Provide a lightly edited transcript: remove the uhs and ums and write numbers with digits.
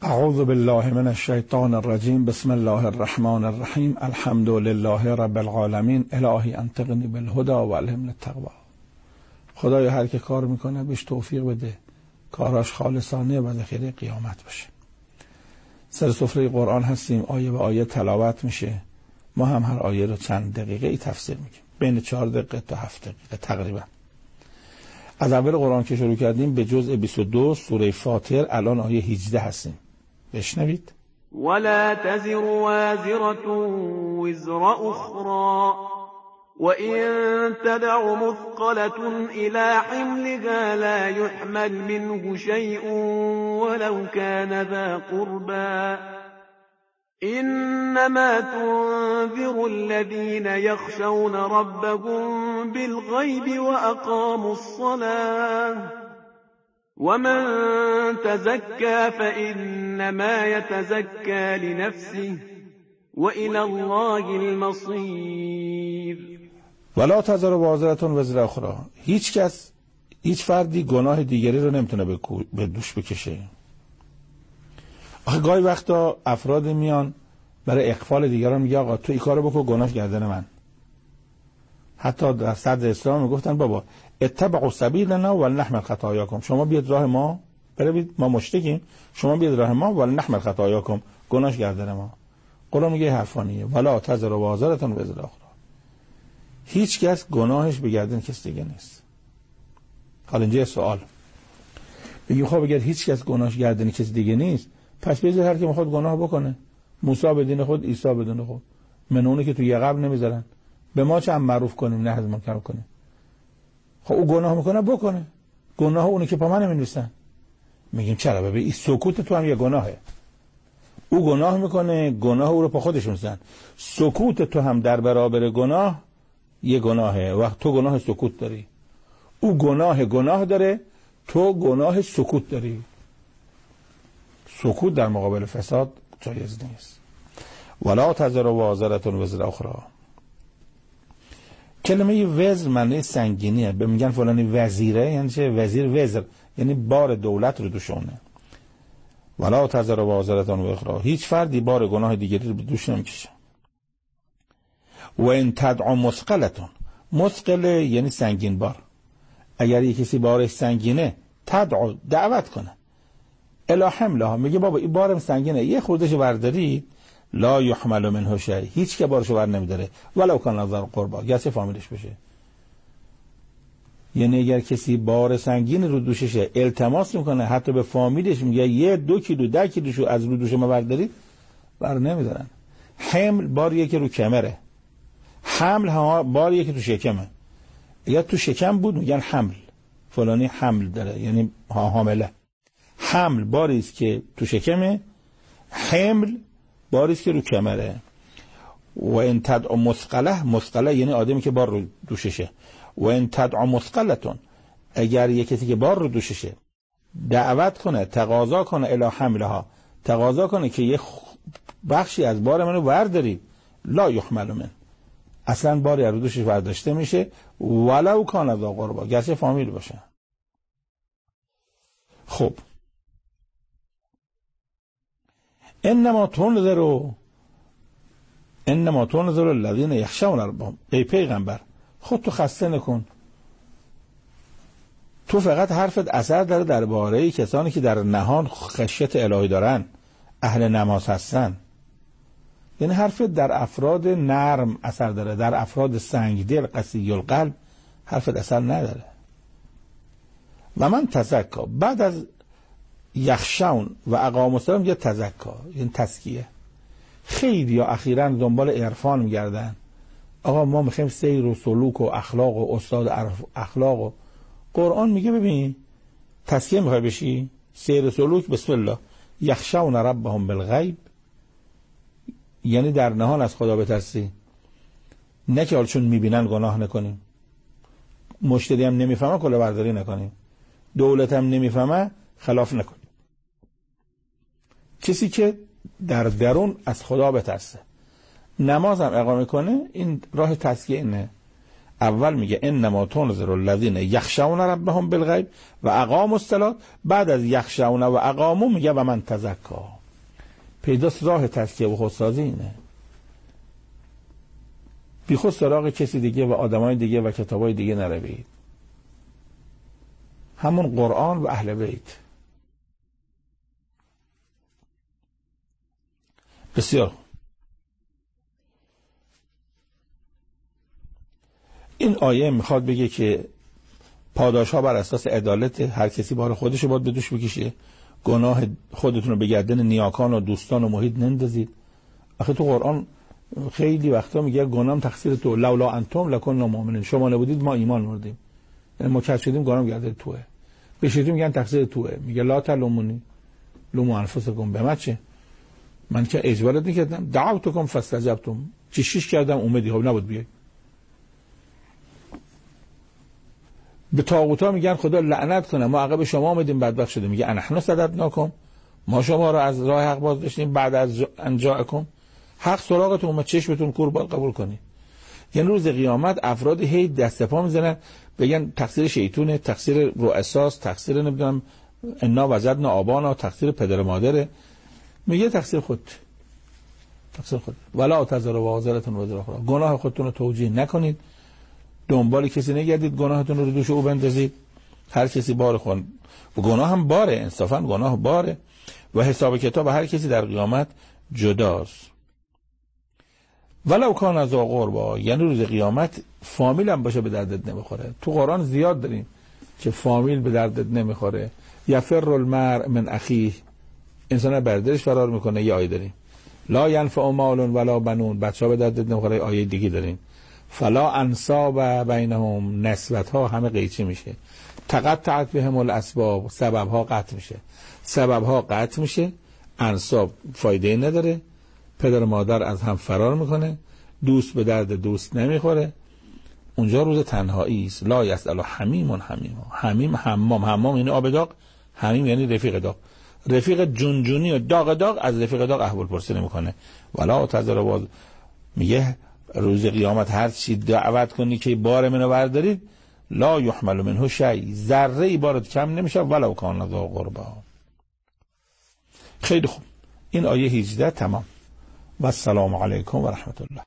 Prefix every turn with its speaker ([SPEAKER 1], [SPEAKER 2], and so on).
[SPEAKER 1] اعوذ بالله من الشیطان الرجیم. بسم الله الرحمن الرحیم. الحمد لله رب العالمین. الهی انطقنی بالهدى و الهمنی التقوی. خدایا هر که کار میکنه بهش توفیق بده، کاراش خالصانه و ذخیره قیامت باشه. سر سفره قرآن هستیم، آیه به آیه تلاوت میشه. ما هم هر آیه رو چند دقیقه ای تفسیر میگیم، بین 4 دقیقه تا 7 دقیقه تقریبا. از اول قرآن که شروع کردیم به جزء 22 سوره فاطر، الان آیه 18 هستیم. بشنوید.
[SPEAKER 2] ولا تزر وازرة وزر أخرى وإن تدع مثقلة إلى حملها لا يحمل منه شيء ولو كان ذا قربى إنما تنذر الذين يخشون ربهم بالغيب وأقاموا الصلاة ومن تزكى فإنما يتزكى لنفسه وإلى الله المصير.
[SPEAKER 1] ولا تزر وازرة وزر اخرى. هیچ فردی گناه دیگری رو نمیتونه به دوش بکشه. آخه گاهی وقتا افراد میان برای اغفال دیگران میگه آقا تو این کارو بکن، گناهش گردن من. حتی در صدر اسلام میگفتن بابا اتبعوا سبیلنا ولنحمل خطاياكم. شما بیاد راه ما، بروید، ما مشتکیم، شما بیاد راه ما ولنحمل خطاياكم، گناهش گردن ما. قرآن میگه حرفانیه. ولا تزر وازرة وزر اخرى. هیچ کس گناهش به گردن کس دیگه نیست. حالا اینجا سوال بگیم خب اگر هیچ کس گناهش گردن کس دیگه نیست، پس بذار هر کی میخواد گناه بکنه. موسی به دین خود، عیسی به دین خود. منونه که تو یقب نمیذارن. به ما چه معروف کنیم، نه از منکر کنیم. خب او گناه میکنه بکنه. گناه اونی که پا من نمی‌نویسن. میگیم چرا؟ ببین این سکوت تو هم یه گناهه. او گناه میکنه، گناه او رو پا خودش می‌نویسن. سکوت تو هم در برابر گناه یه گناهه. وقت تو گناه سکوت داری، او گناه داره، تو گناه سکوت داری. سکوت در مقابل فساد جایز نیست. ولا تزر وازرة وزر اخرى. کلمه وزر معنی سنگینیه. به میگن فلانی وزیره، یعنی چه؟ وزیر وزر یعنی بار دولت رو دوشونه. ولا تزر وازرة وزر اخرى. هیچ فردی بار گناه دیگری رو به دوش نمیکشه. و ان تدع مثقلة. مثقله یعنی سنگین بار. اگر یک کسی بارش سنگینه، تدعو دعوت کنه، الی حملها، میگه بابا این بارم سنگینه، یه خوردهشو برداری، لا یحمل منه شیء، هیچ که بارشو بر نمیداره، ولو کان ذا قربا، گرچه فامیلش بشه. یعنی اگر کسی بار سنگین رو دوششه، التماس میکنه حتی به فامیلش، میگه یه 2 کیلو 10 کیلوشو از رو دوش ما بردارید، بر نمیدارن. حمل باریه که رو کمره، حمل ها باریه که تو شکمه. اگر تو شکم بود میگن حمل، فلانی حمل داره، یعنی حامله. حمل باری است که تو شکمه، حمل باری است که رو کمره. و ان تدع مثقله یعنی آدمی که بار رو دوششه. و ان تدع مثقلتون، اگر یک کسی که بار رو دوششه دعوت کنه، تقاضا کنه، الی حملها، تقاضا کنه که یه بخشی از بار منو برداری، لا یحمل من، اصلا باری از رو دوشش برداشته میشه، ولو کان ذا قربا، گرچه فامیل باشه. خب انما تنذر الذين يخشون ربهم. ای پیغمبر خود تو خسته نکن، تو فقط حرفت اثر داره درباره کسانی که در نهان خشیت الهی دارن، اهل نماز هستن. یعنی حرفت در افراد نرم اثر داره، در افراد سنگدل قسی القلب حرفت اثر نداره. و من تزکا، بعد از یخشون و اقام الصلاة یه تزکا، یعنی تزکیه. خیلی یا اخیراً دنبال عرفان میگردن، آقا ما میخوایم سیر و سلوک و اخلاق و استاد اخلاق و قرآن میگه ببین تزکیه میخوای بشی، سیر و سلوک، بسم الله، یخشون ربهم بالغیب، یعنی در نهان از خدا بترسی، نه که حال چون میبینن گناه نکنیم، مشتری هم نمیفهمه کلا برداری نکنیم، دولت هم نمیفهمه خلاف نکنیم. کسی که در درون از خدا بترسه، نماز هم اقامه کنه، این راه تزکیه اینه. اول میگه انما تنذر الذین یخشون ربهم بالغیب و اقاموا الصلاة، بعد از یخشون و اقاموا میگه و من تزکا. پیداست راه تزکیه و خودسازی اینه. بی خود سراغ کسی دیگه و آدمای دیگه و کتابای دیگه نروید. همون قرآن و اهل بیت. بسیار این آیه میخواد بگه که پاداش ها بر اساس عدالت، هر کسی بار خودش رو باید به دوش بکشه. گناه خودتون رو به گردن نیاکان و دوستان و محیط نندازید. آخه تو قرآن خیلی وقتا میگه گناهم تقصیر تو، لولا انتم لکننا مؤمنین، شما نبودید ما ایمان آوردیم. یعنی ما کشف شدیم گناهم گردن توئه. بهشون میگن تقصیر توئه، میگه لا تلومونی لومو انفسکم. به من چه؟ من که اجبارت نکردم. دعوتکم فاستجبتم، چشیش کردم اومدی، خب نبود بیای. به طاغوتا میگن خدا لعنت کنه ما عقب شما اومدیم بدبخت شدیم. میگه انحن صددناکم، ما شما رو از راه حق باز داشتیم بعد از انجاءکم. حق سراغتون اومد، چشمتون کور باید قبول کنید. یعنی روز قیامت افراد هی دست پا میزنن بگن تقصیر شیطونه، تقصیر رؤساست، تقصیر نمیدونم انا وجدنا آبانا، تقصیر پدر مادره. میگه تقصیر خود، تقصیر خود. ولا تزروا وازرة وزر اخرى. گناه خودتون رو توجیه نکنید، دنبال کسی نگردید گناهتون رو دوش او بندازید. هر کسی بار خود و گناه هم باره، انصافا گناه باره و حساب کتاب هر کسی در قیامت جداست. ولو کان ذا قربا، یعنی روز قیامت فامیل هم باشه به دردت نمیخوره. تو قرآن زیاد داریم که فامیل به دردت نمیخوره. یفر المرء من اخیه، انسان بردرش فرار میکنه. یه آیه داریم لا ینفع مال ولا بنون، بچه‌ها به دردت نمیخوره. آیه دیگه داریم فلا انساب بینهم، نسبت ها همه قیچی میشه. تقطعت بهم الاسباب، سبب ها قطع میشه. سبب ها قطع میشه، انساب فایده نداره، پدر و مادر از هم فرار میکنه، دوست به درد دوست نمیخوره. اونجا روز تنهایی است. لا یسأل حمیم حمیم حمام یعنی آب داغ، حمیم یعنی رفیق داغ. رفیق جونجونی و داغ از رفیق داغ احوال پرسی نمیکنه. ولا تزروا، میگه روز قیامت هر چی دعوت کنی که بار منو بردارید لا یحمل منه شیء، ذره ای بارت کم نمیشه. ولو کان ذا قربا. خیلی خوب، این آیه 18 تمام. و السلام علیکم و رحمت الله.